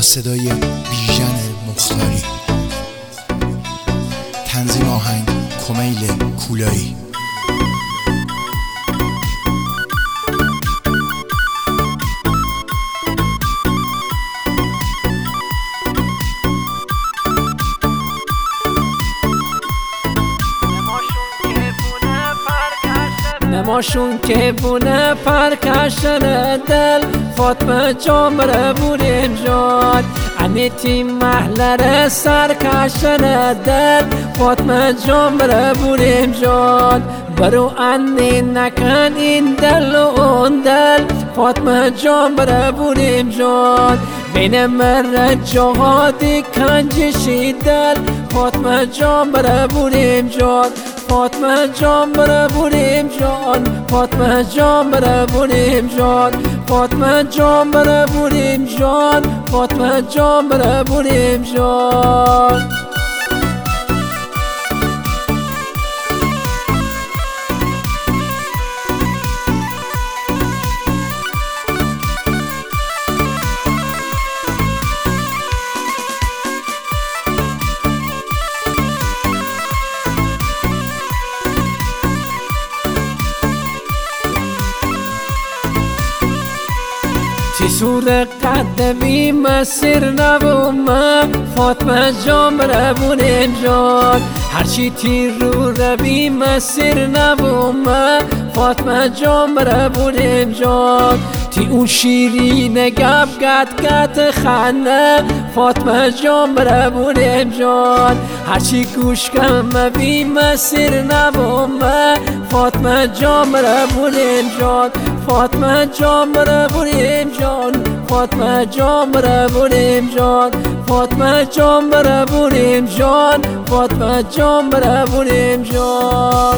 صدای بیژن مختاری، تنظیم آهنگ کمیل کولایی. نماشون که بونه پرکشن دل فاطمه جان بره بوریم جان انیتی محلر سرکشن دل فاطمه جان بره بوریم جان برو انی نکن این دل و اون دل فاطمه جان بره بوریم جان بین مر جهادی کنجشی دل فاطمه جان بره بوریم جان فاطمه جان بره بوریم جان فاطمه جان بره بوریم جان فاطمه جان بره بوریم جان فاطمه جان بره بوریم جان سور قدمی مسیر نبومم فاطمه جان بره بوریم جان هرچی تیر رو روی مسیر نبومم فاطمه جان بره بوریم جان تی اون شیرین گپ گت خنده فاطمه جان بره بوریم جان هرچی گوش کم بی مسیر نبومم فاطمه جان بره بوریم جان فاطمه جان بره بوریم جان فاطمه جان بره بوریم جان فاطمه جان بره بوریم جان فاطمه جان بره بوریم جان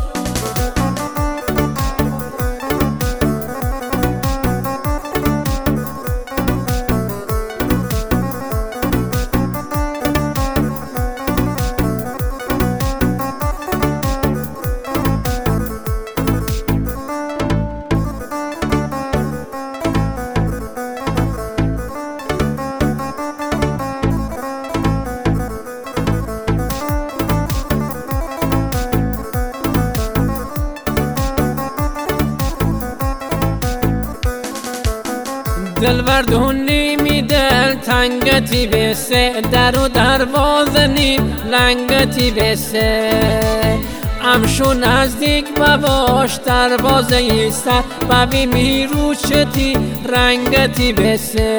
دلوردونی می دل تنگتی بسه در و دروازه نیم لنگتی بسه امشو نزدیک بباش دروازه ایستر ببی میرو چتی رنگتی بسه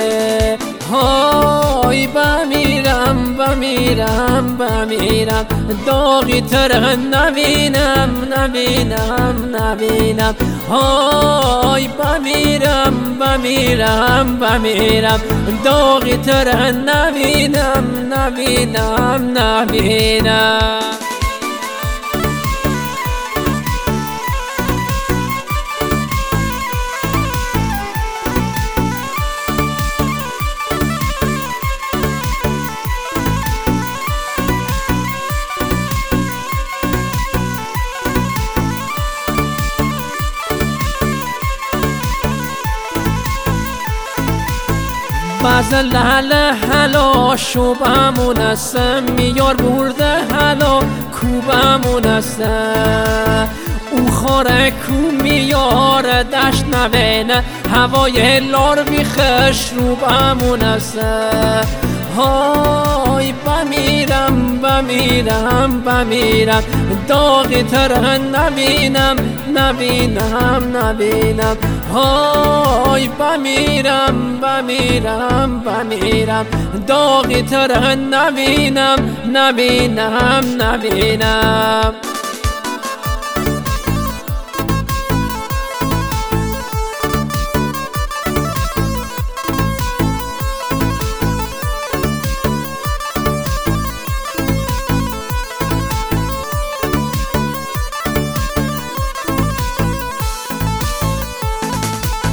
های بمیرم بمیرم بمیرم داغی تر نبینم نبینم نبینم های بمیرم بمیرم بمیرم داغی تر نبینم نبینم نبینم باز لحله حلا شوبمون است میار برده حلا کوبمون است او خاره کو میار دشت نبینه هوای لار بیخش روبمون است های بمیرم بمیرم بمیرم داغی تر نبینم نبینم نبینم های بمیرم بمیرم بمیرم داغی تر نبینم نبینم نبینم